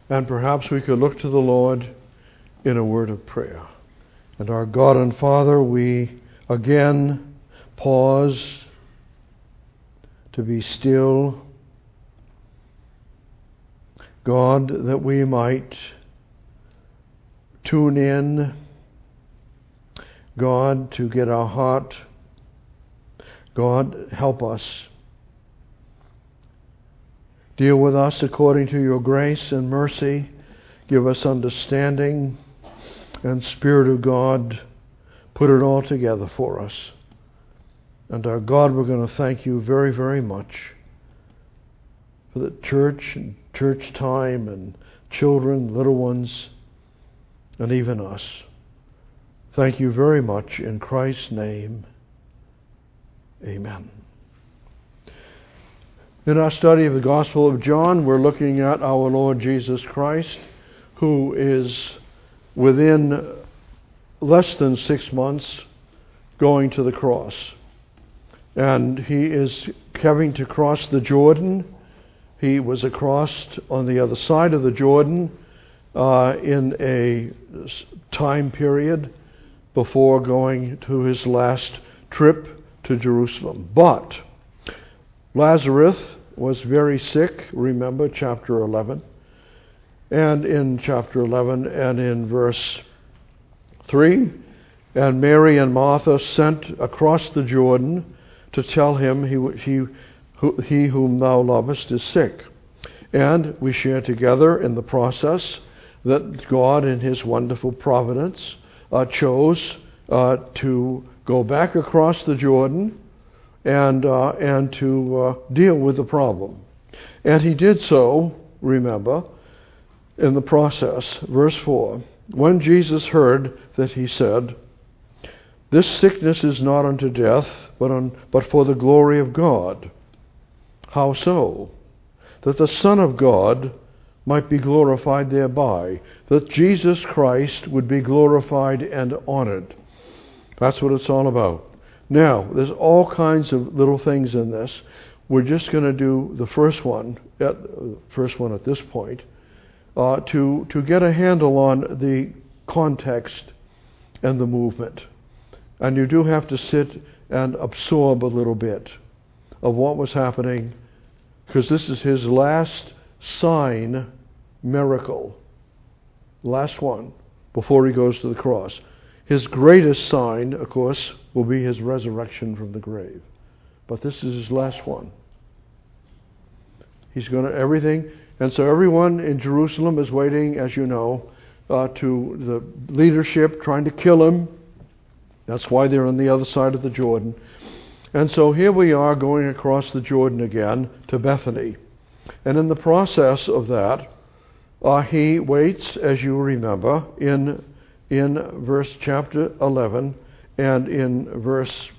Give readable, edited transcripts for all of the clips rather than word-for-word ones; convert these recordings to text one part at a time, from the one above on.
And perhaps we could look to the Lord in a word of prayer. And our God and Father, we again pause to be still, God, that we might tune in, God, to get our heart. God, help us. Deal with us according to your grace and mercy. Give us understanding, and Spirit of God, put it all together for us. And our God, we're going to thank you very, very much for the church and church time and children, little ones, and even us. Thank you very much in Christ's name. Amen. In our study of the Gospel of John, we're looking at our Lord Jesus Christ, who is within less than 6 months going to the cross. And he is having to cross the Jordan. He was across on the other side of the Jordan in a time period before going to his last trip to Jerusalem. But Lazarus was very sick, remember chapter 11. And in chapter 11 and in verse 3, and Mary and Martha sent across the Jordan to tell him he whom thou lovest is sick. And we share together in the process that God in his wonderful providence chose to go back across the Jordan and to deal with the problem. And he did so, remember, in the process. Verse 4, when Jesus heard that, he said, this sickness is not unto death, but for the glory of God. How so? That the Son of God might be glorified thereby, that Jesus Christ would be glorified and honored. That's what it's all about. Now, there's all kinds of little things in this. We're just going to do the first one at this point, to get a handle on the context and the movement. And you do have to sit and absorb a little bit of what was happening, because this is his last sign miracle. Last one, before he goes to the cross. His greatest sign, of course, will be his resurrection from the grave. But this is his last one. He's going to everything. And so everyone in Jerusalem is waiting, as you know, to the leadership trying to kill him. That's why they're on the other side of the Jordan. And so here we are going across the Jordan again to Bethany. And in the process of that, he waits, as you remember, in verse chapter 11 and in verse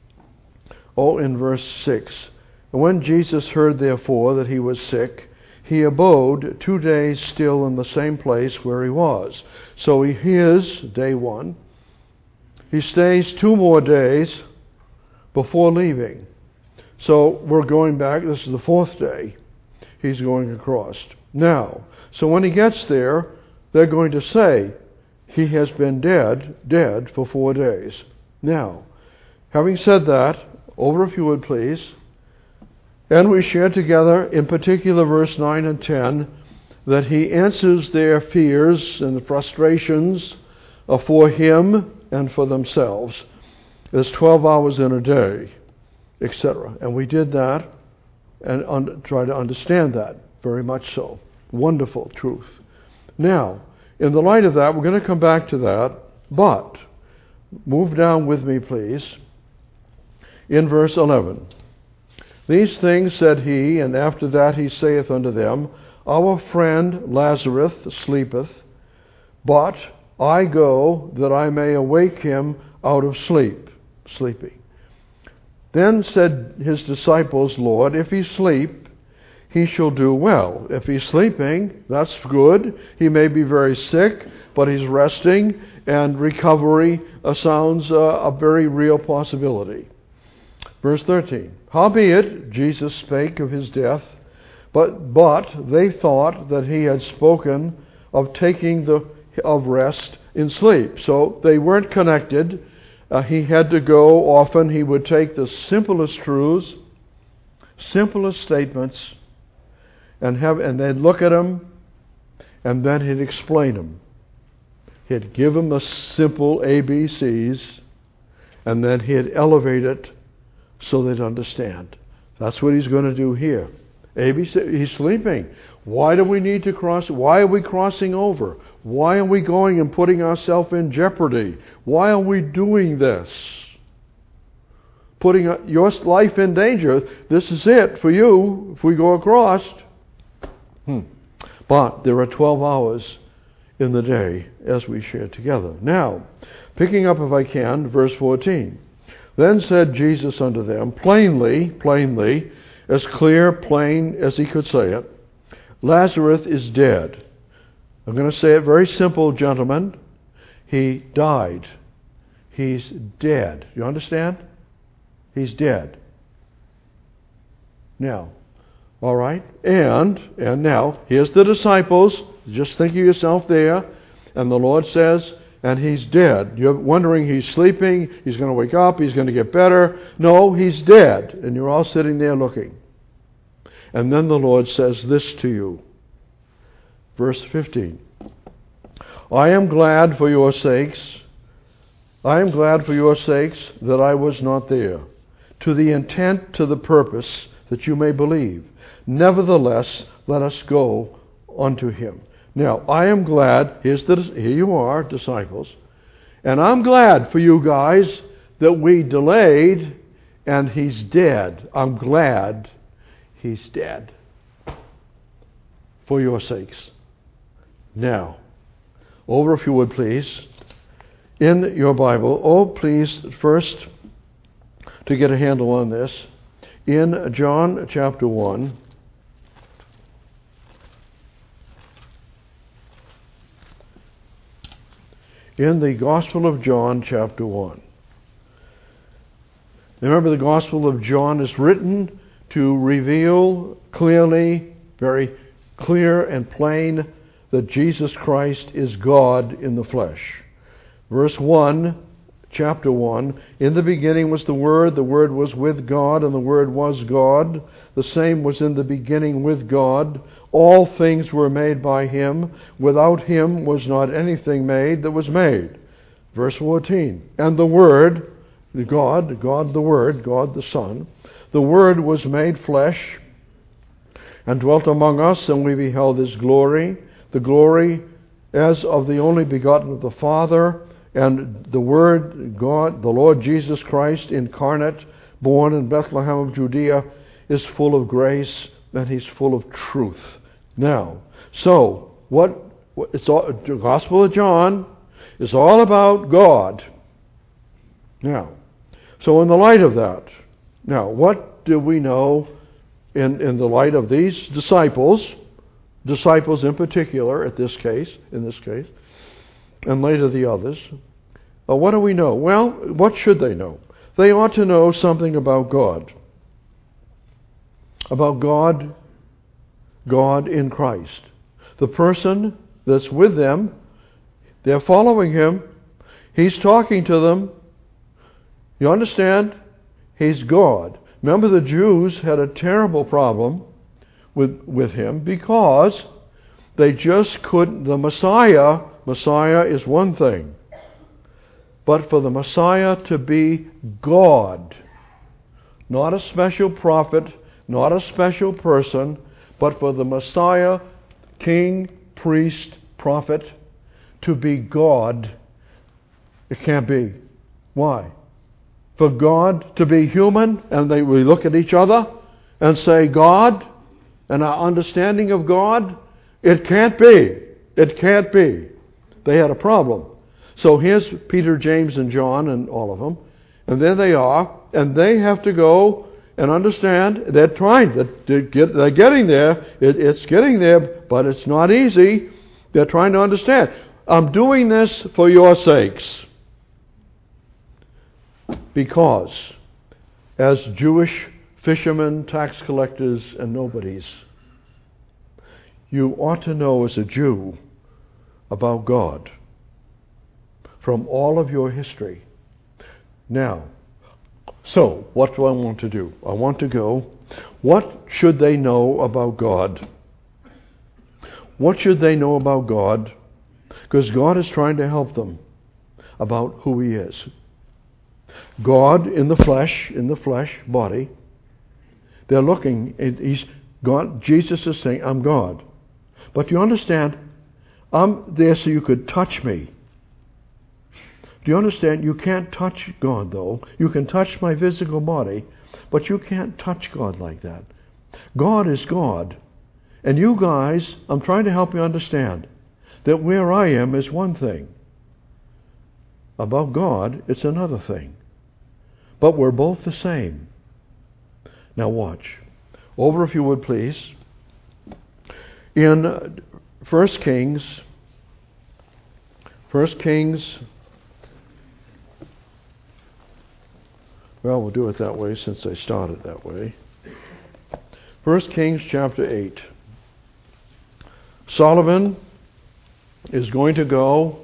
6. And when Jesus heard, therefore, that he was sick, he abode 2 days still in the same place where he was. So he hears, day 1. He stays 2 more days before leaving. So we're going back. This is the 4th day. He's going across. Now, so when he gets there, they're going to say, he has been dead for 4 days. Now, having said that, over if you would please, and we share together, in particular verse 9 and 10, that he answers their fears and the frustrations for him and for themselves. There's 12 hours in a day, etc. And we did that and try to understand that, very much so. Wonderful truth. Now, in the light of that, we're going to come back to that, but move down with me, please, in verse 11. These things said he, and after that he saith unto them, our friend Lazarus sleepeth, but I go that I may awake him out of sleeping. Then said his disciples, Lord, if he sleep, he shall do well. If he's sleeping, that's good. He may be very sick, but he's resting, and recovery sounds a very real possibility. Verse 13, howbeit Jesus spake of his death, But they thought that he had spoken of taking of rest in sleep. So they weren't connected. He had to go often. He would take the simplest truths, simplest statements, and they'd look at them, and then he'd explain them. He'd give them the simple ABCs, and then he'd elevate it so they'd understand. That's what he's going to do here. ABC, he's sleeping. Why do we need to cross? Why are we crossing over? Why are we going and putting ourselves in jeopardy? Why are we doing this? Putting your life in danger. This is it for you if we go across. But there are 12 hours in the day as we share together. Now, picking up if I can, verse 14. Then said Jesus unto them, plainly, as clear, plain as he could say it, Lazarus is dead. I'm going to say it very simple, gentlemen. He died. He's dead. You understand? He's dead. Now, all right? And now, here's the disciples. Just think of yourself there. And the Lord says, and he's dead. You're wondering, he's sleeping, he's going to wake up, he's going to get better. No, he's dead. And you're all sitting there looking. And then the Lord says this to you. Verse 15. I am glad for your sakes. I am glad for your sakes that I was not there, to the intent, to the purpose, that you may believe. Nevertheless, let us go unto him. Now, I am glad, here you are, disciples, and I'm glad for you guys that we delayed and he's dead. I'm glad he's dead for your sakes. Now, over if you would please, in your Bible, please, first, to get a handle on this, in John chapter 1, in the Gospel of John chapter 1. Remember, the Gospel of John is written to reveal clearly, very clear and plain, that Jesus Christ is God in the flesh. Verse 1, chapter 1, in the beginning was the Word was with God, and the Word was God. The same was in the beginning with God. All things were made by him. Without him was not anything made that was made. Verse 14, and the Word, God the Word, God the Son, the Word was made flesh and dwelt among us, and we beheld his glory, the glory as of the only begotten of the Father, and the Word, God, the Lord Jesus Christ, incarnate, born in Bethlehem of Judea, is full of grace, and he's full of truth. Now, so, the Gospel of John is all about God. Now, so in the light of that, now, what do we know in the light of these disciples in particular in this case, and later the others? What do we know? Well, what should they know? They ought to know something about God. About God in Christ. The person that's with them, they're following him. He's talking to them. You understand? He's God. Remember, the Jews had a terrible problem with him because they just couldn't. The Messiah is one thing. But for the Messiah to be God, not a special prophet, not a special person, but for the Messiah, king, priest, prophet, to be God, it can't be. Why? For God to be human, and we look at each other and say, God, and our understanding of God, it can't be. It can't be. They had a problem. So here's Peter, James, and John, and all of them, and there they are, and they have to go and understand. They're trying. They're getting there. It's getting there, but it's not easy. They're trying to understand. I'm doing this for your sakes. Because as Jewish fishermen, tax collectors, and nobodies, you ought to know as a Jew about God from all of your history. Now, so what do I want to do? I want to go. What should they know about God? What should they know about God? Because God is trying to help them about who He is. God in the flesh body. They're looking, He's God. Jesus is saying, I'm God. But you understand, I'm there so you could touch me. Do you understand? You can't touch God, though. You can touch my physical body, but you can't touch God like that. God is God. And you guys, I'm trying to help you understand that where I am is one thing. About God, it's another thing. But we're both the same. Now watch. Over, if you would, please. In 1 Kings, well, we'll do it that way since I started that way. 1 Kings chapter 8. Solomon is going to go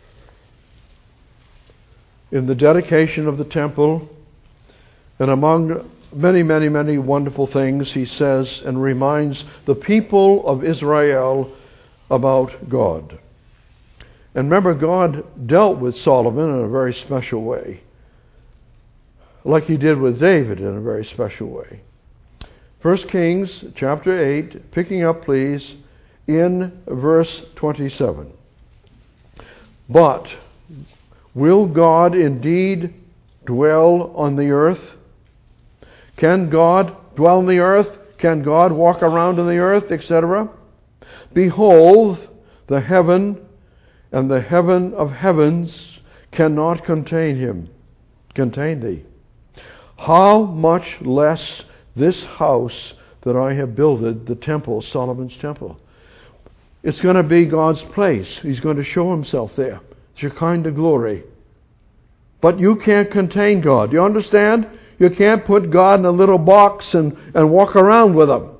in the dedication of the temple, and among many, many, many wonderful things he says and reminds the people of Israel about God. And remember, God dealt with Solomon in a very special way, like He did with David in a very special way. 1 Kings chapter 8, picking up please in verse 27. But will God indeed dwell on the earth? Can God dwell on the earth? Can God walk around in the earth, etc.? Behold, the heaven and the heaven of heavens cannot contain thee. How much less this house that I have builded, the temple, Solomon's temple. It's going to be God's place. He's going to show Himself there. Shekinah glory. But you can't contain God. Do you understand? You can't put God in a little box and walk around with Him.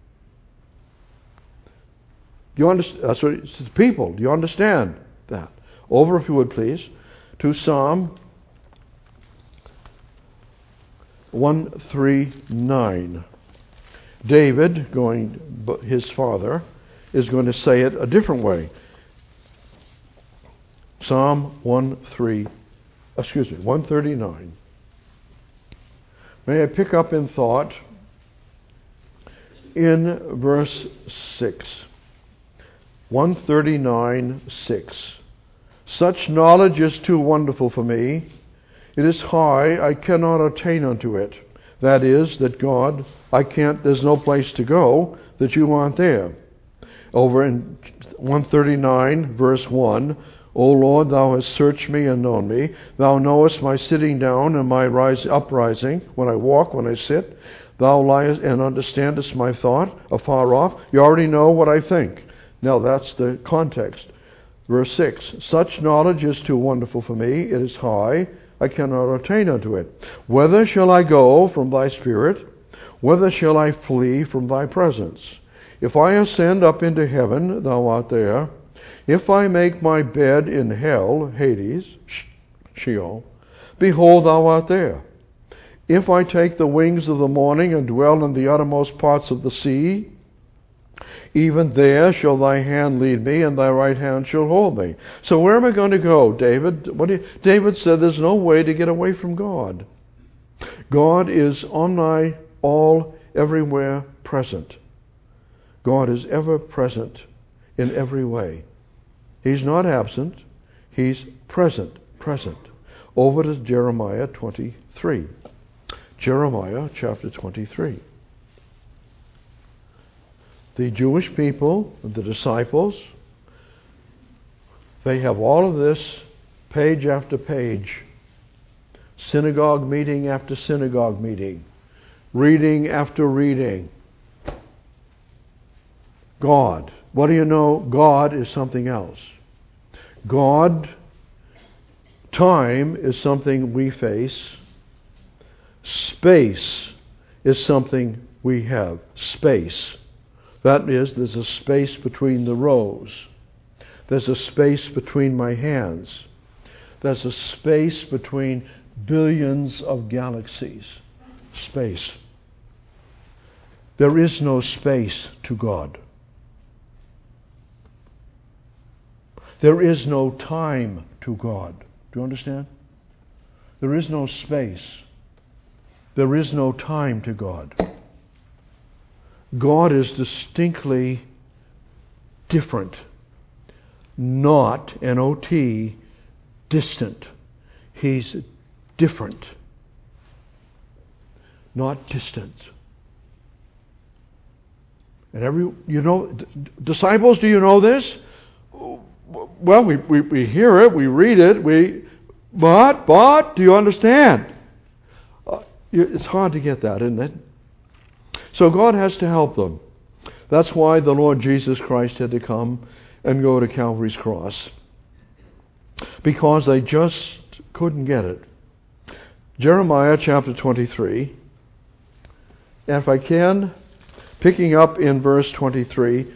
Do you understand? That's what it's the people. Do you understand that? Over, if you would please, to Psalm 139. David, his father, is going to say it a different way. Psalm 139. May I pick up in thought in verse 6. 139:6. Such knowledge is too wonderful for me. It is high, I cannot attain unto it. That is, that God, there's no place to go, that you aren't there. Over in 139, verse 1, O Lord, Thou hast searched me and known me. Thou knowest my sitting down and my uprising, when I walk, when I sit. Thou liest and understandest my thought afar off. You already know what I think. Now that's the context. Verse 6, such knowledge is too wonderful for me. It is high. I cannot attain unto it. Whither shall I go from Thy Spirit? Whither shall I flee from Thy presence? If I ascend up into heaven, Thou art there. If I make my bed in hell, Hades, Sheol, behold, Thou art there. If I take the wings of the morning and dwell in the uttermost parts of the sea, even there shall Thy hand lead me, and Thy right hand shall hold me. So where am I going to go, David? David said there's no way to get away from God. God is all, everywhere present. God is ever present in every way. He's not absent. He's present. Over to Jeremiah 23. Jeremiah chapter 23. The Jewish people, the disciples, they have all of this page after page, synagogue meeting after synagogue meeting, reading after reading. God. What do you know? God is something else. God, time is something we face. Space is something we have. Space. That is, there's a space between the rows. There's a space between my hands. There's a space between billions of galaxies. Space. There is no space to God. There is no time to God. Do you understand? There is no space. There is no time to God. God is distinctly different. Not, N-O-T, distant. He's different. Not distant. And disciples, do you know this? Well, we hear it, we read it, but, do you understand? It's hard to get that, isn't it? So God has to help them. That's why the Lord Jesus Christ had to come and go to Calvary's cross. Because they just couldn't get it. Jeremiah chapter 23. And if I can, picking up in verse 23.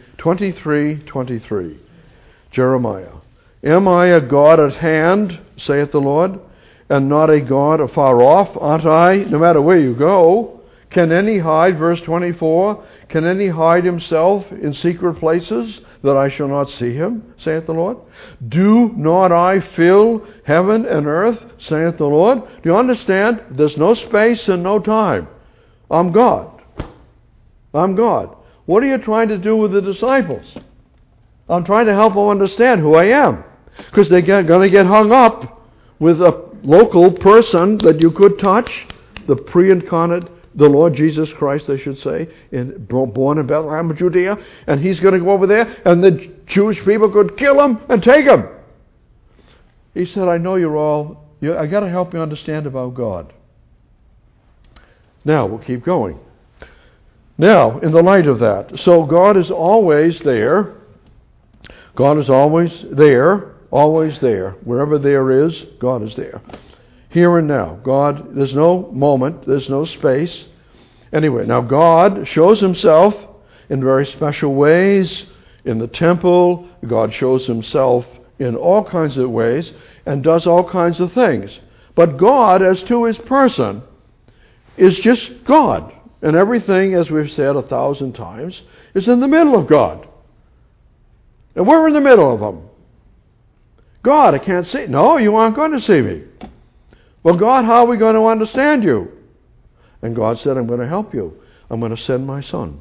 Jeremiah. Am I a God at hand, saith the Lord, and not a God afar off? Aren't I? No matter where you go. Can any hide, verse 24, can any hide himself in secret places that I shall not see him, saith the Lord? Do not I fill heaven and earth, saith the Lord? Do you understand? There's no space and no time. I'm God. I'm God. What are you trying to do with the disciples? I'm trying to help them understand who I am. Because they're going to get hung up with a local person that you could touch, the pre-incarnate, the Lord Jesus Christ, I should say, born in Bethlehem, Judea, and he's going to go over there, and the Jewish people could kill him and take him. He said, I know I got to help you understand about God. Now, we'll keep going. Now, in the light of that, so God is always there. God is always there, always there. Wherever there is, God is there. Here and now. God, there's no moment, there's no space. Anyway, now God shows himself in very special ways in the temple. God shows himself in all kinds of ways and does all kinds of things. But God, as to his person, is just God. And everything, as we've said 1,000 times, is in the middle of God. And we're in the middle of him. God, I can't see. No, you aren't going to see me. Well, God, how are we going to understand you? And God said, I'm going to help you. I'm going to send my Son.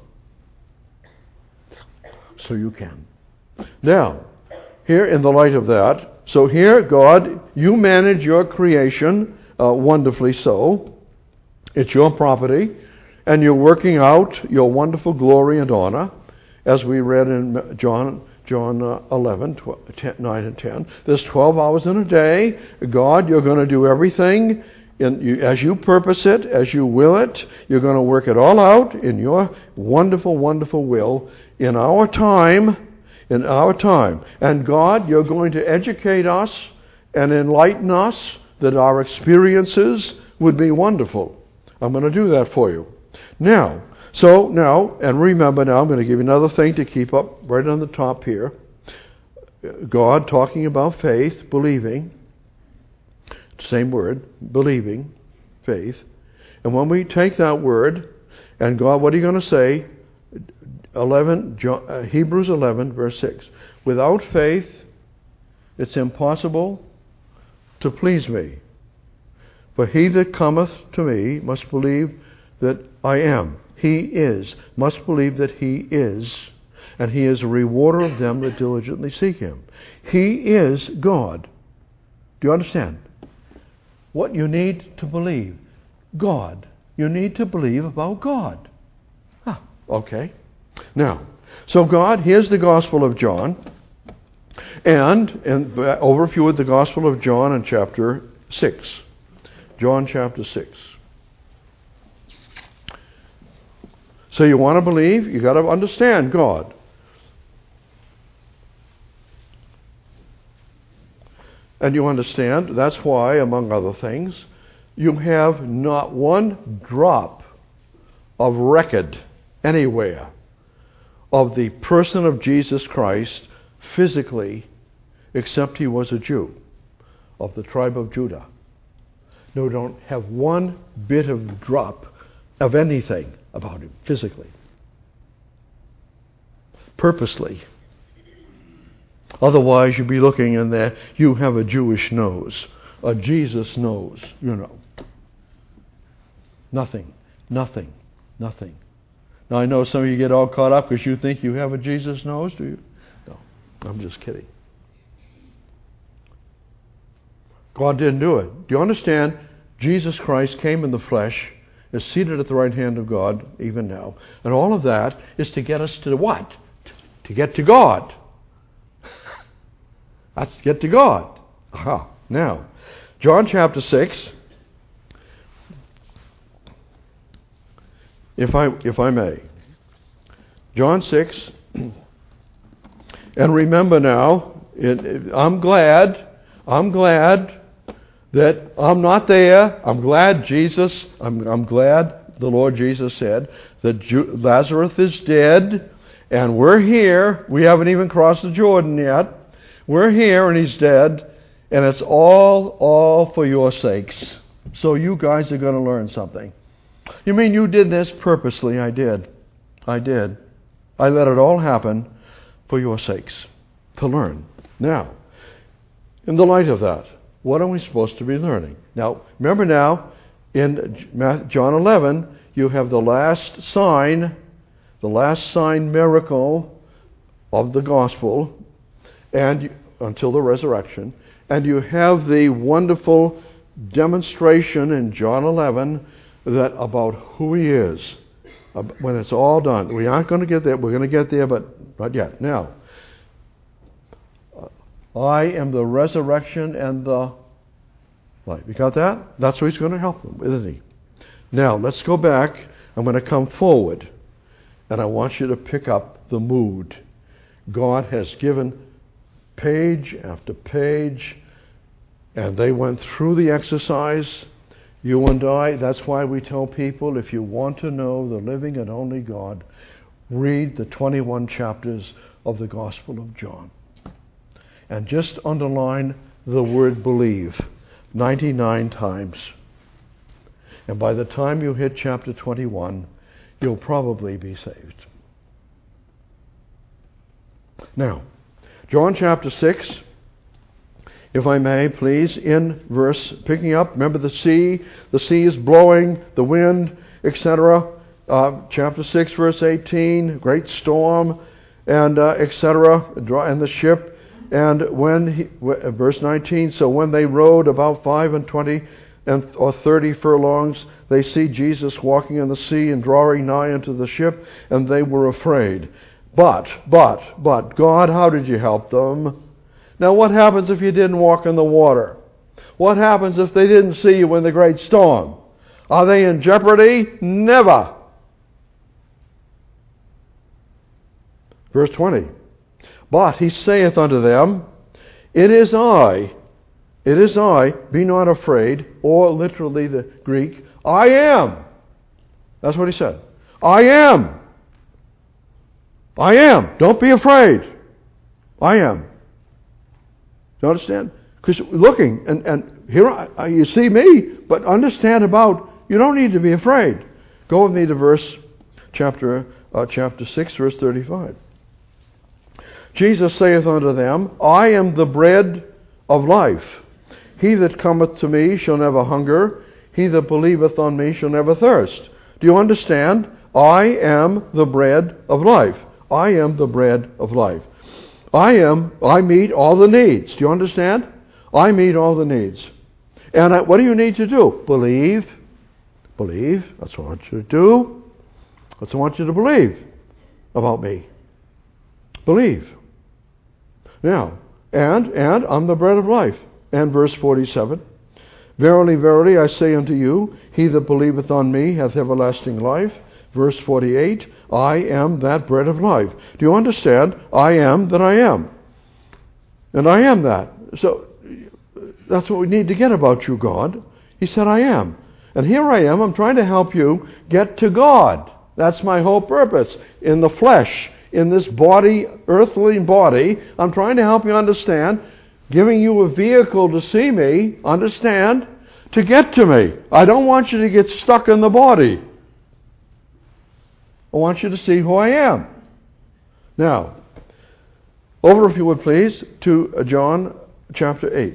So you can. Now, here in the light of that, so here, God, you manage your creation wonderfully so. It's your property. And you're working out your wonderful glory and honor, as we read in John 11, 9 and 10. There's 12 hours in a day. God, you're going to do everything as you purpose it, as you will it. You're going to work it all out in your wonderful, wonderful will in our time. And God, you're going to educate us and enlighten us that our experiences would be wonderful. I'm going to do that for you. Now, and remember now, I'm going to give you another thing to keep up right on the top here. God talking about faith, believing. Same word, believing, faith. And when we take that word, and God, what are you going to say? Hebrews 11, verse 6. Without faith, it's impossible to please me. For he that cometh to me must believe that I am. He is. Must believe that he is. And he is a rewarder of them that diligently seek him. He is God. Do you understand? What you need to believe. God. You need to believe about God. Okay. Now, so God, here's the Gospel of John. And overview of the Gospel of John in chapter 6. John chapter 6. So you want to believe, you got to understand God. And you understand, that's why, among other things, you have not one drop of record anywhere of the person of Jesus Christ physically, except he was a Jew of the tribe of Judah. No, don't have one bit of drop of anything about him physically. Purposely. Otherwise, you'd be looking in there, you have a Jewish nose, a Jesus nose, you know. Nothing. Now, I know some of you get all caught up because you think you have a Jesus nose, do you? No, I'm just kidding. God didn't do it. Do you understand? Jesus Christ came in the flesh, is seated at the right hand of God, even now. And all of that is to get us to what? To get to God. That's to get to God. Aha. Now, John chapter 6. If I may. John 6. And remember now, I'm glad that I'm not there. I'm glad the Lord Jesus said that Lazarus is dead and we're here. We haven't even crossed the Jordan yet. We're here and he's dead, and it's all for your sakes. So you guys are going to learn something. You mean you did this purposely? I did. I let it all happen for your sakes, to learn. Now, in the light of that, what are we supposed to be learning? Now, remember now, in John 11, you have the last sign miracle of the gospel, and until the resurrection, and you have the wonderful demonstration in John 11 that about who he is when it's all done. We aren't going to get there. We're going to get there, but not yet. Now, I am the resurrection and the life. You got that? That's what he's going to help them, isn't he? Now, let's go back. I'm going to come forward, and I want you to pick up the mood. God has given page after page, and they went through the exercise. You and I, that's why we tell people, if you want to know the living and only God, read the 21 chapters of the Gospel of John. And just underline the word believe 99 times. And by the time you hit chapter 21, you'll probably be saved. Now, John chapter 6, if I may, please, in verse, picking up, remember the sea is blowing, the wind, etc. Chapter 6, verse 18, great storm, and etc., and the ship. And verse 19, so when they rowed about 25 or 30 furlongs, they see Jesus walking in the sea and drawing nigh unto the ship, and they were afraid. But, God, how did you help them? Now, what happens if you didn't walk in the water? What happens if they didn't see you in the great storm? Are they in jeopardy? Never. Verse 20. But he saith unto them, It is I, be not afraid, or literally the Greek, I am. That's what he said. I am. Don't be afraid. I am. Do you understand? Because looking, and here you see me, but understand about, you don't need to be afraid. Go with me to chapter 6, verse 35. Jesus saith unto them, I am the bread of life. He that cometh to me shall never hunger. He that believeth on me shall never thirst. Do you understand? I am the bread of life. I am the bread of life. I meet all the needs. Do you understand? I meet all the needs. And what do you need to do? Believe. That's what I want you to do. That's what I want you to believe about me. Believe. Now, and I'm the bread of life. And verse 47, Verily, verily, I say unto you, he that believeth on me hath everlasting life. Verse 48, I am that bread of life. Do you understand? I am that I am. And I am that. So, that's what we need to get about you, God. He said, I am. And here I am. I'm trying to help you get to God. That's my whole purpose. In the flesh. in this body, earthly body. I'm trying to help you understand, giving you a vehicle to see me, understand, to get to me. I don't want you to get stuck in the body. I want you to see who I am. Now, over, if you would please, to John chapter 8.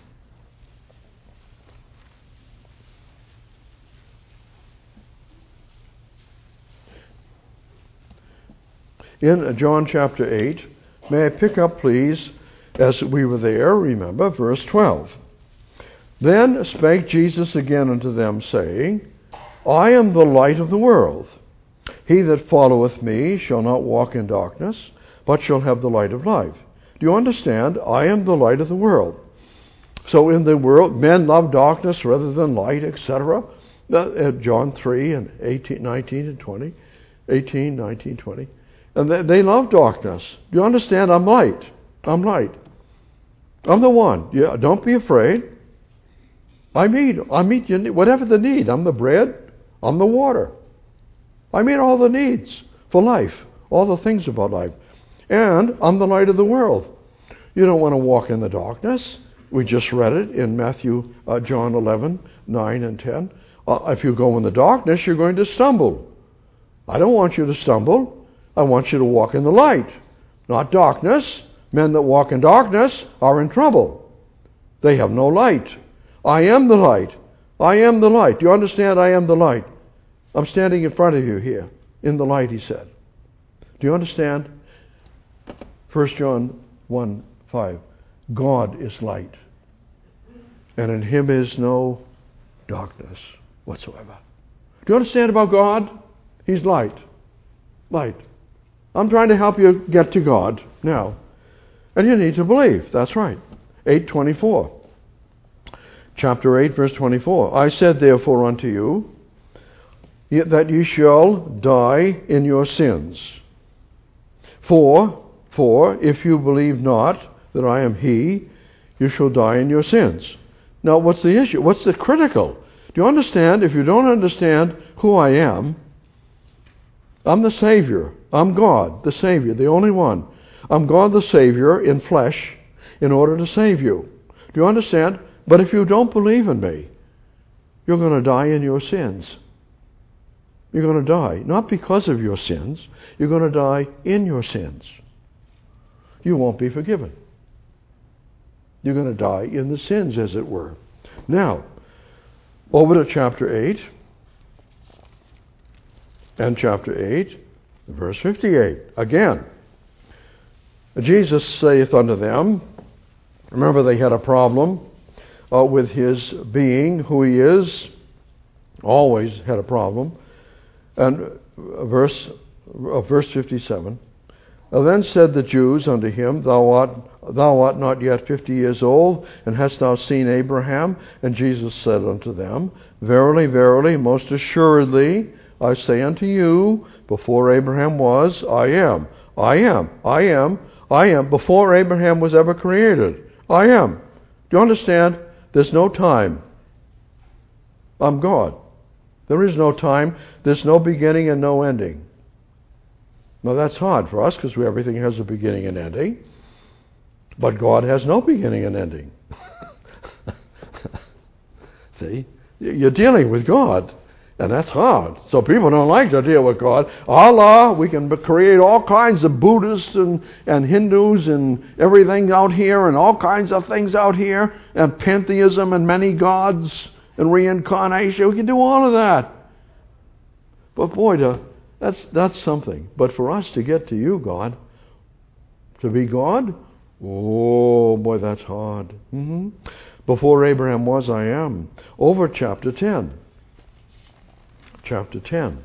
In John chapter 8, may I pick up, please, as we were there, remember, verse 12. Then spake Jesus again unto them, saying, I am the light of the world. He that followeth me shall not walk in darkness, but shall have the light of life. Do you understand? I am the light of the world. So in the world, men love darkness rather than light, etc. John 3 and 18, 19 and 20. 18, 19, 20. And they love darkness. Do you understand? I'm light. I'm light. I'm the one. Yeah, don't be afraid. I meet you, whatever the need. I'm the bread. I'm the water. I meet all the needs for life, all the things about life. And I'm the light of the world. You don't want to walk in the darkness. We just read it in John 11, 9 and 10. If you go in the darkness, you're going to stumble. I don't want you to stumble. I want you to walk in the light, not darkness. Men that walk in darkness are in trouble. They have no light. I am the light. I am the light. Do you understand? I am the light. I'm standing in front of you here, in the light, he said. Do you understand? 1 John 1, 5. God is light, and in him is no darkness whatsoever. Do you understand about God? He's light. Light. I'm trying to help you get to God now. And you need to believe. That's right. 8:24. Chapter 8, verse 24. I said therefore unto you, that ye shall die in your sins. For if you believe not that I am he, you shall die in your sins. Now what's the issue? What's the critical? Do you understand? If you don't understand who I am, I'm the Savior. I'm God, the Savior, the only one. I'm God the Savior in flesh in order to save you. Do you understand? But if you don't believe in me, you're going to die in your sins. You're going to die, not because of your sins. You're going to die in your sins. You won't be forgiven. You're going to die in the sins, as it were. Now, over to chapter 8. And chapter 8, verse 58. Again, Jesus saith unto them, remember they had a problem with his being, who he is, always had a problem. And verse 57, then said the Jews unto him, Thou art not yet 50 years old, and hast thou seen Abraham? And Jesus said unto them, Verily, verily, most assuredly, I say unto you, before Abraham was, I am. I am. I am. I am. Before Abraham was ever created, I am. Do you understand? There's no time. I'm God. There is no time. There's no beginning and no ending. Now that's hard for us because everything has a beginning and ending. But God has no beginning and ending. See? You're dealing with God. And that's hard. So people don't like to deal with God. Allah, we can create all kinds of Buddhists and Hindus and everything out here and all kinds of things out here and pantheism and many gods and reincarnation. We can do all of that. But boy, that's something. But for us to get to you, God, to be God, oh boy, that's hard. Before Abraham was, I am. Over chapter 10. Chapter 10.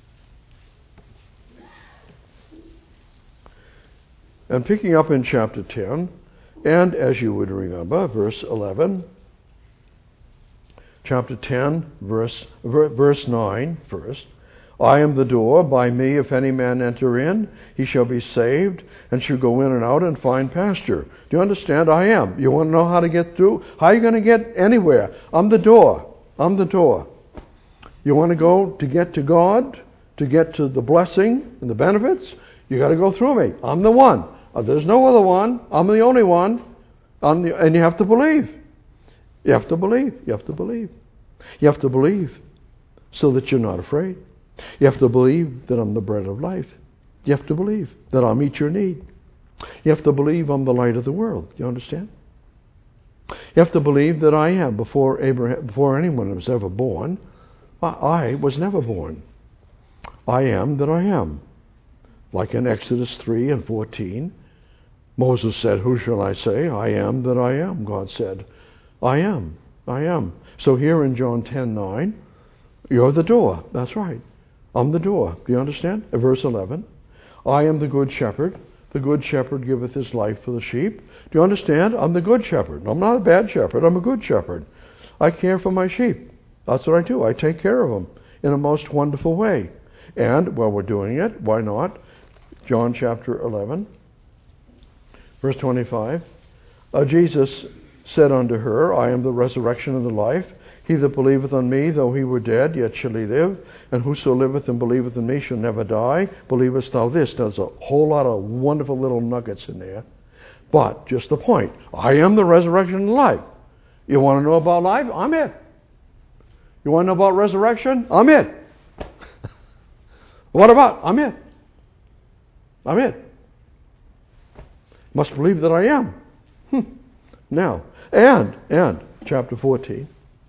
And picking up in chapter 10, and as you would remember, verse 11, chapter 10, verse 9 first, I am the door, by me if any man enter in, he shall be saved, and shall go in and out and find pasture. Do you understand? I am. You want to know how to get through? How are you going to get anywhere? I'm the door. I'm the door. You want to go to get to God, to get to the blessing and the benefits? You got to go through me. I'm the one. There's no other one. I'm the only one. And you have to believe. You have to believe. You have to believe. You have to believe so that you're not afraid. You have to believe that I'm the bread of life. You have to believe that I'll meet your need. You have to believe I'm the light of the world. You understand? You have to believe that I am. Before anyone was ever born, I was never born. I am that I am. Like in Exodus 3 and 14, Moses said, who shall I say? I am that I am. God said, I am. I am. So here in John 10:9, you're the door. That's right. I'm the door. Do you understand? Verse 11, I am the good shepherd. The good shepherd giveth his life for the sheep. Do you understand? I'm the good shepherd. I'm not a bad shepherd. I'm a good shepherd. I care for my sheep. That's what I do. I take care of them in a most wonderful way. And while we're doing it, why not? John chapter 11, verse 25. Jesus said unto her, I am the resurrection and the life. He that believeth on me, though he were dead, yet shall he live. And whoso liveth and believeth in me shall never die. Believest thou this? There's a whole lot of wonderful little nuggets in there. But just the point. I am the resurrection and the life. You want to know about life? I'm it. You want to know about resurrection? I'm it. What about? I'm it. I'm it. Must believe that I am. Now, and chapter 14.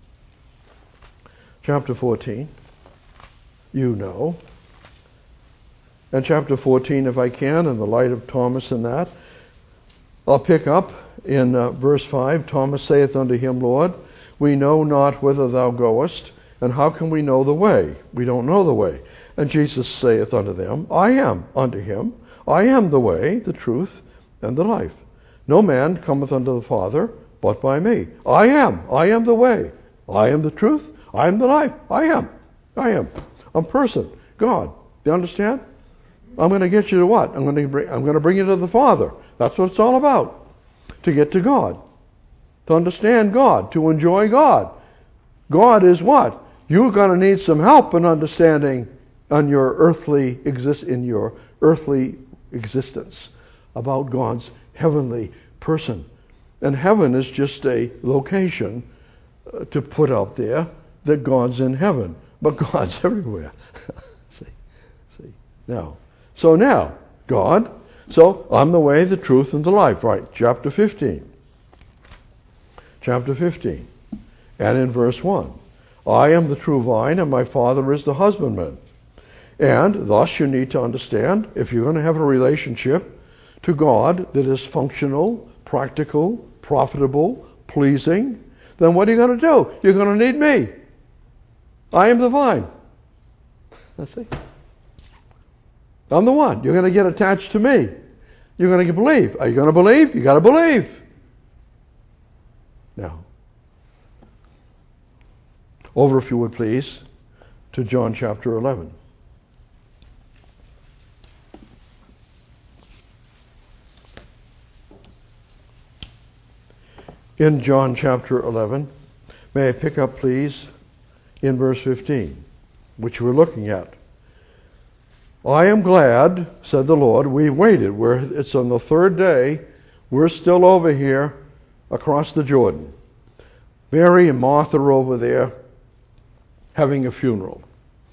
Chapter 14, you know. And chapter 14, if I can, in the light of Thomas and that, I'll pick up in verse 5. Thomas saith unto him, Lord, we know not whither thou goest, and how can we know the way? We don't know the way. And Jesus saith unto them, I am unto him. I am the way, the truth, and the life. No man cometh unto the Father but by me. I am the way. I am the truth. I am the life. I am. I'm person. God. Do you understand? I'm going to get you to what? I'm going to bring you to the Father. That's what it's all about. To get to God. To understand God. To enjoy God. God is what? You're going to need some help in understanding in your earthly existence about God's heavenly person. And heaven is just a location to put out there that God's in heaven, but God's everywhere. See. Now, God. So I'm the way, the truth, and the life. Right. Chapter 15. And in verse 1, I am the true vine, and my Father is the husbandman. And thus you need to understand, if you're going to have a relationship to God that is functional, practical, profitable, pleasing, then what are you going to do? You're going to need me. I am the vine. That's it. I'm the one. You're going to get attached to me. You're going to believe. Are you going to believe? You got to believe. Now, over, if you would please, to John chapter 11. In John chapter 11, may I pick up, please, in verse 15, which we're looking at. I am glad, said the Lord, we waited. It's on the third day. We're still over here across the Jordan. Mary and Martha are over there having a funeral.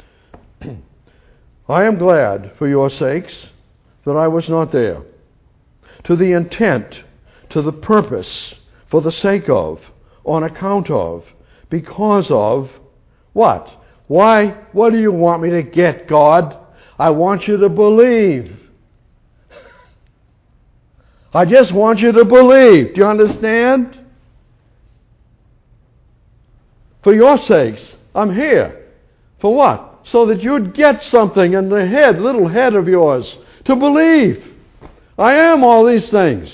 I am glad for your sakes that I was not there. To the intent, to the purpose, for the sake of, on account of, because of, what? Why? What do you want me to get, God? I want you to believe. I just want you to believe. Do you understand? For your sakes, I'm here. For what? So that you'd get something in the head, little head of yours, to believe. I am all these things.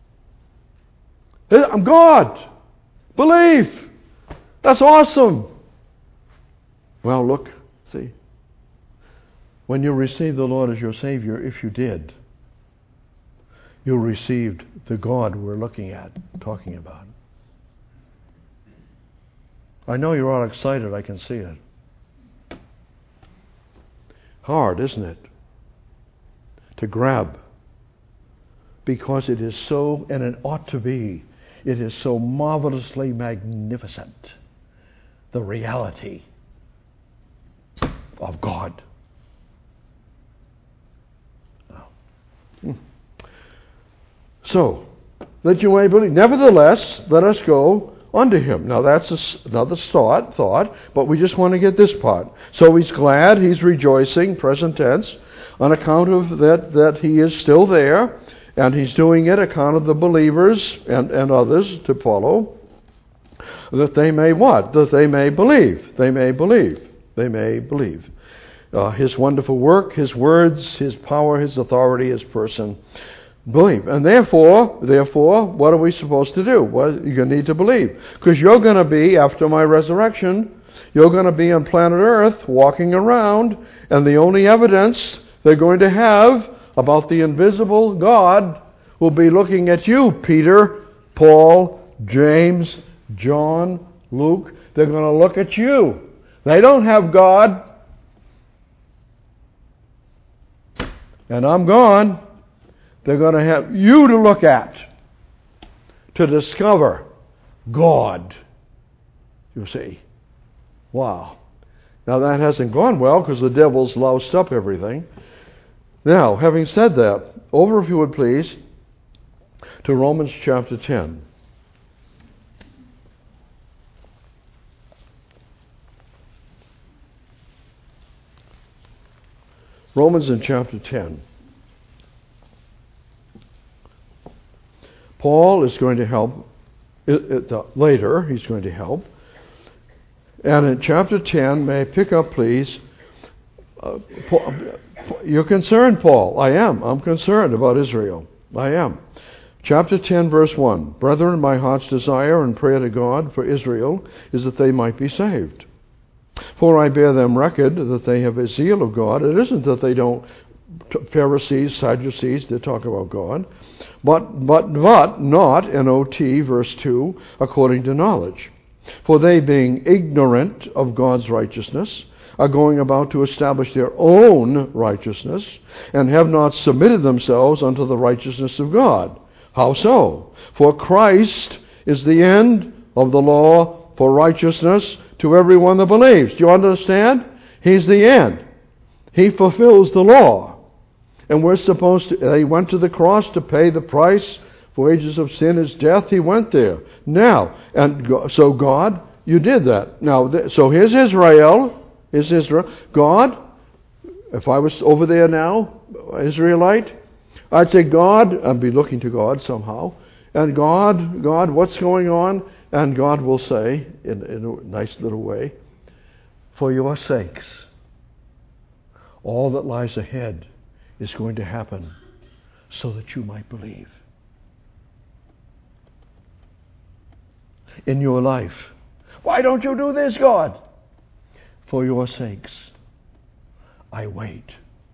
I'm God. Believe. That's awesome. Well, look, see. When you received the Lord as your Savior, if you did, you received the God we're looking at, talking about. I know you're all excited. I can see it. Hard, isn't it? to grab, because it is so, and it ought to be, it is so marvelously magnificent, the reality of God. So, that you may believe. Nevertheless, let us go unto him. Now that's another thought, but we just want to get this part. So he's glad, he's rejoicing, present tense, on account of that he is still there, and he's doing it account of the believers and others to follow, that they may what? That they may believe. They may believe. They may believe. His wonderful work, his words, his power, his authority, his person. Believe. And therefore, what are we supposed to do? Well, you're going to need to believe. Because you're going to be, after my resurrection, you're going to be on planet Earth, walking around, and the only evidence they're going to have about the invisible God will be looking at you, Peter, Paul, James, John, Luke. They're going to look at you. They don't have God. And I'm gone. They're going to have you to look at, to discover God. You see. Wow. Now that hasn't gone well because the devil's loused up everything. Now, having said that, over, if you would please, to Romans chapter 10. Romans in chapter 10. Paul is going to help later. He's going to help. And in chapter 10, may I pick up, please? You're concerned, Paul. I am. I'm concerned about Israel. I am. Chapter 10, verse 1. Brethren, my heart's desire and prayer to God for Israel is that they might be saved. For I bear them record that they have a zeal of God. It isn't that they don't, Pharisees, Sadducees, they talk about God. But not, N-O-T, verse 2, according to knowledge. For they, being ignorant of God's righteousness, are going about to establish their own righteousness, and have not submitted themselves unto the righteousness of God. How so? For Christ is the end of the law for righteousness to everyone that believes. Do you understand? He's the end. He fulfills the law. And we're supposed to, he went to the cross to pay the price for wages of sin is death. He went there. Now, so God, you did that. Now, so here's Israel. God, if I was over there now, Israelite, I'd say, God, I'd be looking to God somehow. And God, what's going on? And God will say, in a nice little way, for your sakes, all that lies ahead is going to happen so that you might believe. In your life. Why don't you do this, God? For your sakes, I wait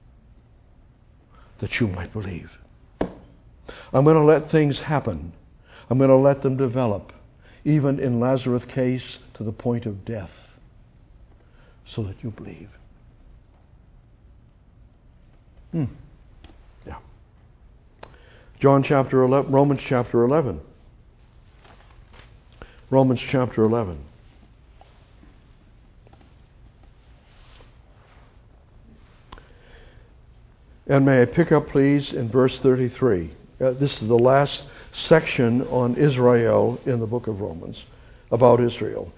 that you might believe. I'm going to let things happen. I'm going to let them develop, even in Lazarus' case, to the point of death, so that you believe. Yeah. Romans chapter 11. Romans chapter 11. And may I pick up, please, in verse 33. This is the last section on Israel in the book of Romans, about Israel.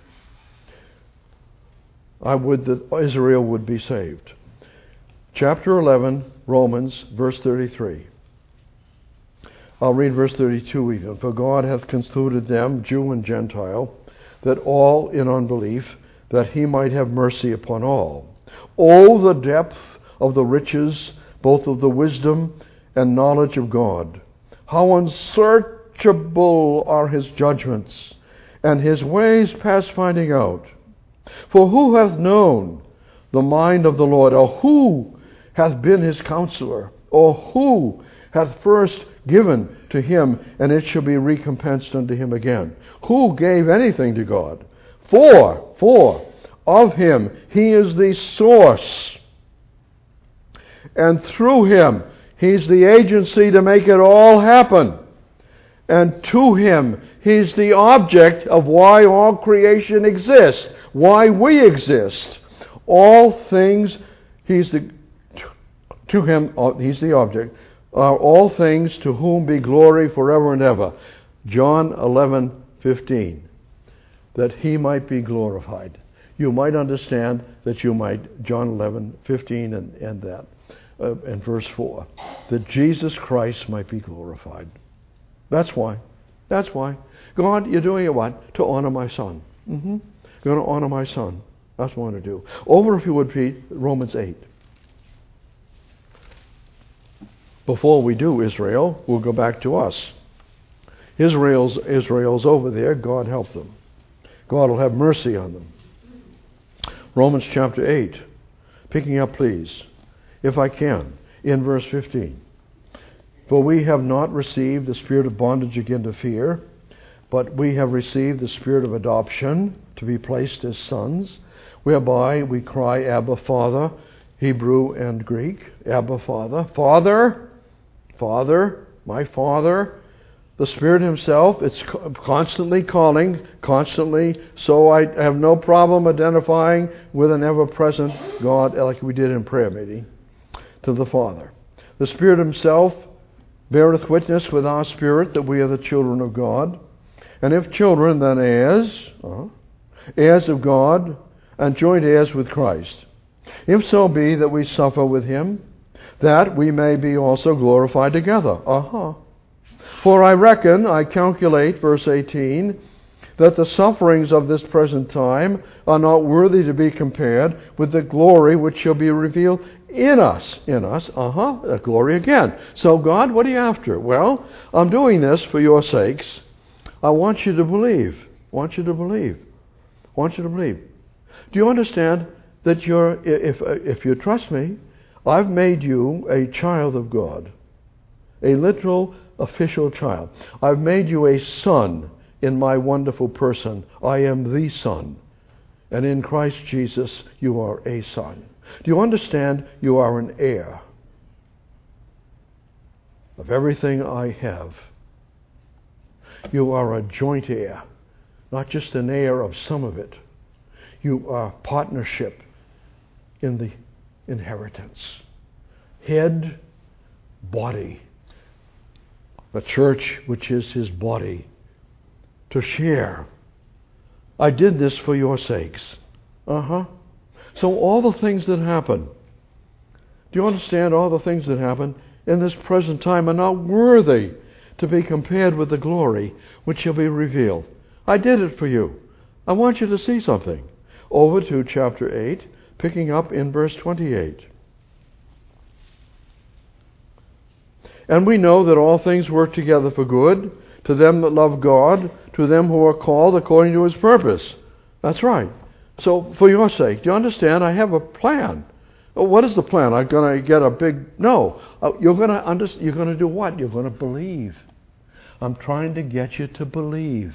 I would that Israel would be saved. Chapter 11, Romans, verse 33. I'll read verse 32 even. For God hath concluded them, Jew and Gentile, that all in unbelief, that he might have mercy upon all. Oh, the depth of the riches, both of the wisdom and knowledge of God. How unsearchable are his judgments, and his ways past finding out. For who hath known the mind of the Lord, or who hath been his counselor, or who hath first given to him, and it shall be recompensed unto him again? Who gave anything to God? For of him he is the source, and through him He's the agency to make it all happen. And to Him, He's the object of why all creation exists, why we exist. All things, to Him, He's the object, are all things to whom be glory forever and ever. John 11:15. That He might be glorified. You might understand that you might, John 11:15 and that, and verse 4, that Jesus Christ might be glorified. That's why. That's why. God, you're doing it what? To honor my Son. You're going to honor my Son. That's what I want to do. Over, if you would, Pete, Romans 8. Before we do Israel, we'll go back to us. Israel's over there. God help them. God will have mercy on them. Romans chapter 8. Picking up, please, if I can, in verse 15. For we have not received the spirit of bondage again to fear, but we have received the spirit of adoption to be placed as sons, whereby we cry, Abba, Father, Hebrew and Greek, Abba, Father. Father, Father, my Father. The Spirit Himself, it's constantly calling, constantly, so I have no problem identifying with an ever-present God, like we did in prayer meeting, to the Father. The Spirit Himself beareth witness with our spirit that we are the children of God. And if children, then heirs of God, and joint heirs with Christ. If so be that we suffer with Him, that we may be also glorified together. For I calculate, verse 18, that the sufferings of this present time are not worthy to be compared with the glory which shall be revealed in us. That glory again. So God, what are you after? Well, I'm doing this for your sakes. I want you to believe. Want you to believe. Want you to believe. Do you understand that if you trust me, I've made you a child of God. A literal official child. I've made you a son in my wonderful person. I am the Son. And in Christ Jesus, you are a son. Do you understand? You are an heir of everything I have. You are a joint heir, not just an heir of some of it. You are partnership in the inheritance. Head, body. The church, which is His body, to share. I did this for your sakes. So all the things that happen, do you understand? All the things that happen in this present time are not worthy to be compared with the glory which shall be revealed. I did it for you. I want you to see something. Over to chapter 8, picking up in verse 28. And we know that all things work together for good, to them that love God, to them who are called according to His purpose. That's right. So, for your sake, do you understand? I have a plan. What is the plan? I'm going to get a big... No. You're going to do what? You're going to believe. I'm trying to get you to believe.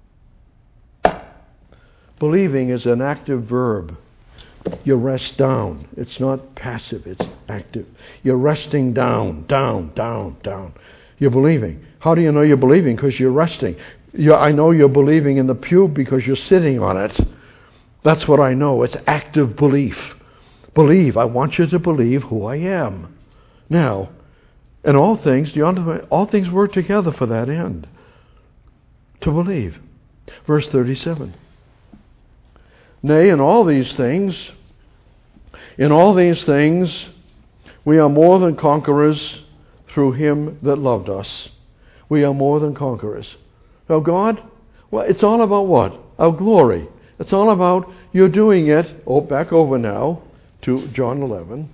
Believing is an active verb. You rest down. It's not passive, it's active. You're resting down, down, down, down. You're believing. How do you know you're believing? Because you're resting. I know you're believing in the pew because you're sitting on it. That's what I know. It's active belief. Believe. I want you to believe who I am. Now, in all things, do you understand? All things work together for that end. To believe. Verse 37. Nay, in all these things, we are more than conquerors through Him that loved us. We are more than conquerors. Now God, well, it's all about what? Our glory. It's all about you're doing it. Back over now to John 11.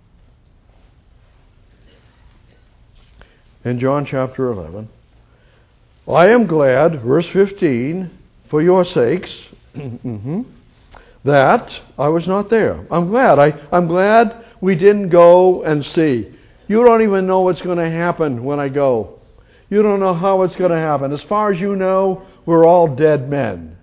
In John chapter 11. I am glad, verse 15, for your sakes, that I was not there. I'm glad. I'm glad we didn't go and see. You don't even know what's going to happen when I go. You don't know how it's going to happen. As far as you know, we're all dead men.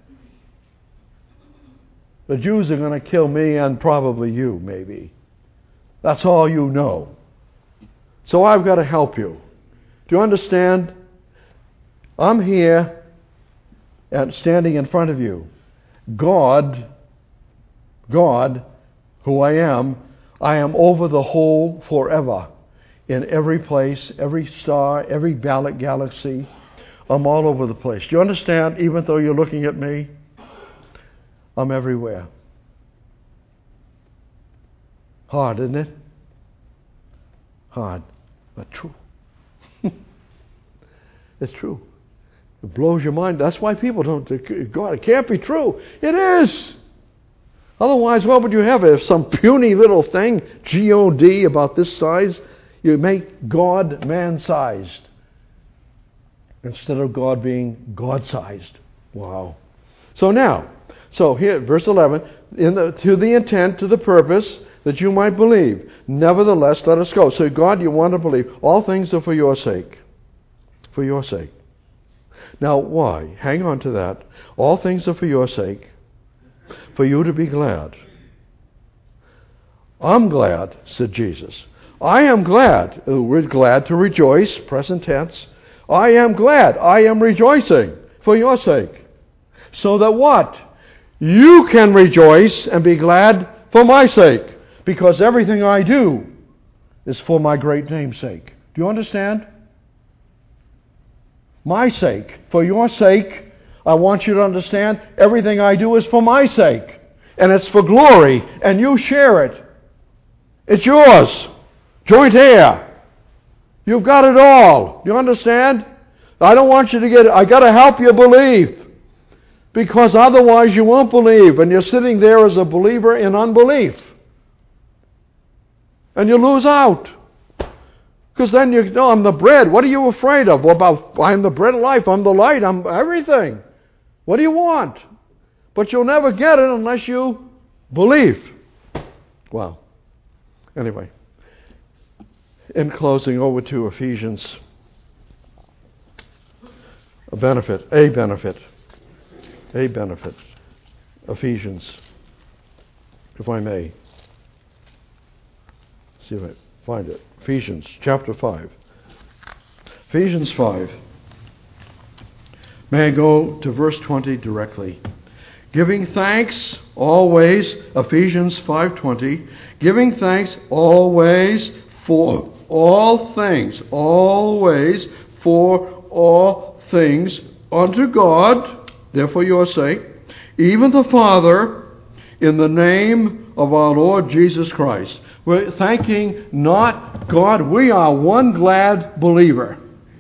The Jews are going to kill me and probably you, maybe. That's all you know. So I've got to help you. Do you understand? I'm here and standing in front of you. God, who I am over the whole forever. In every place, every star, every galaxy. I'm all over the place. Do you understand? Even though you're looking at me, I'm everywhere. Hard, isn't it? Hard, but true. It's true. It blows your mind. That's why people don't. God, it can't be true. It is. Otherwise, what would you have? If some puny little thing, G-O-D, about this size, you make God man-sized instead of God being God-sized. Wow. So here, verse 11, to the intent, to the purpose, that you might believe. Nevertheless, let us go. So God, you want to believe. All things are for your sake. For your sake. Now, why? Hang on to that. All things are for your sake. For you to be glad. I'm glad, said Jesus. I am glad. We're glad to rejoice, present tense. I am glad. I am rejoicing for your sake. So that what? You can rejoice and be glad for my sake. Because everything I do is for my great name's sake. Do you understand? My sake. For your sake, I want you to understand everything I do is for my sake. And it's for glory. And you share it. It's yours. Joint heir. You've got it all. Do you understand? I don't want you to I got to help you believe. Because otherwise you won't believe. And you're sitting there as a believer in unbelief. And you lose out. Because then I'm the bread. What are you afraid of? I'm the bread of life. I'm the light. I'm everything. What do you want? But you'll never get it unless you believe. Wow. Anyway. In closing, over to Ephesians. A benefit. Ephesians. If I may. See if I find it. Ephesians chapter 5. Ephesians 5. May I go to verse 20 directly? Giving thanks always, Ephesians 5:20. Giving thanks always for all things, always for all things unto God, therefore your sake, even the Father, in the name of our Lord Jesus Christ. We're thanking not God. We are one glad believer.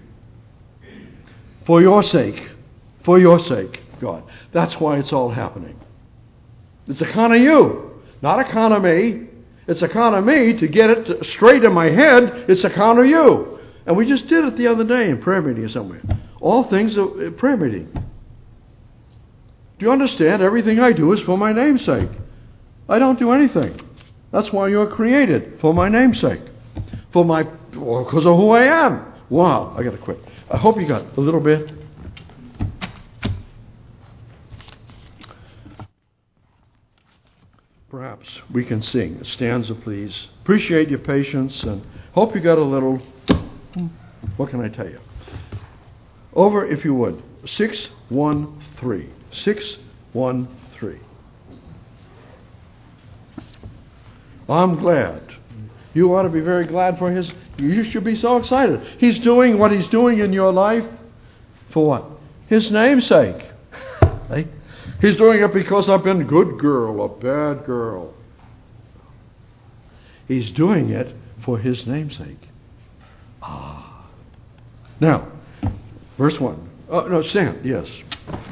For your sake. For your sake, God. That's why it's all happening. It's account of you, not account of me. It's account of me to get it straight in my head. It's account of you. And we just did it the other day in prayer meeting somewhere. All things are prayer meeting. Do you understand? Everything I do is for my name's sake. I don't do anything. That's why you're created, for my name's sake. Because of who I am. Wow, I got to quit. I hope you got a little bit. Perhaps we can sing a stanza, please. Appreciate your patience and hope you got a little. What can I tell you? Over, if you would, 613. 613. I'm glad. You ought to be very glad for His. You should be so excited. He's doing what He's doing in your life for what? His name's sake. He's doing it because I've been a good girl, a bad girl. He's doing it for His name's sake. Now, verse 1. No, stand, yes.